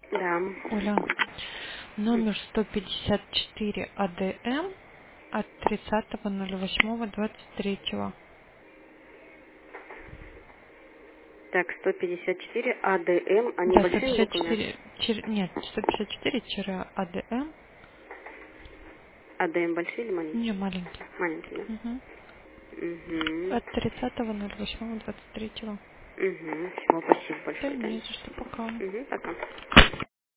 Да. Оля, номер 154 АДМ от 30.08.23. Так, 154 АДМ, они Да, большими буквами? 154, нет, 154-АДМ, АДМ большие или маленькие? не маленький. Маленькие, Угу. да? Угу. От 30.08.23. Угу. Все, спасибо Да большое, не Таня. за что, пока. Угу, пока.